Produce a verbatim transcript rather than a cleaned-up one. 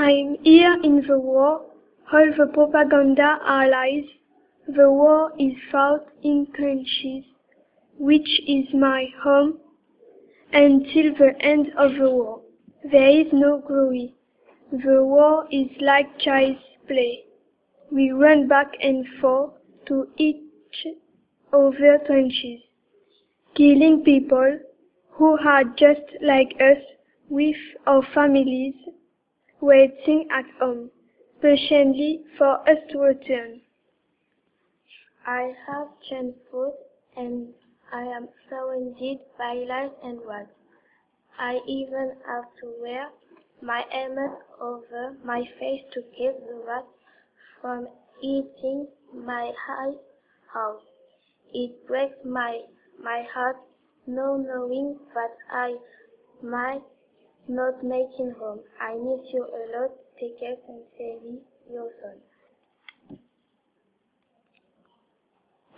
I'm here in the war. All the propaganda are lies. The war is fought in trenches, which is my home, until the end of the war. There is no glory. The war is like child's play. We run back and forth to each other trenches, killing people who are just like us, with our families waiting at home, patiently for us to return. I have changed food and I am surrounded by life and work. I even have to wear my helmet over my face to keep the rats from eating my eyes out. It breaks my, my heart no knowing that I might not make it home. I miss you a lot. Take care, sincerely.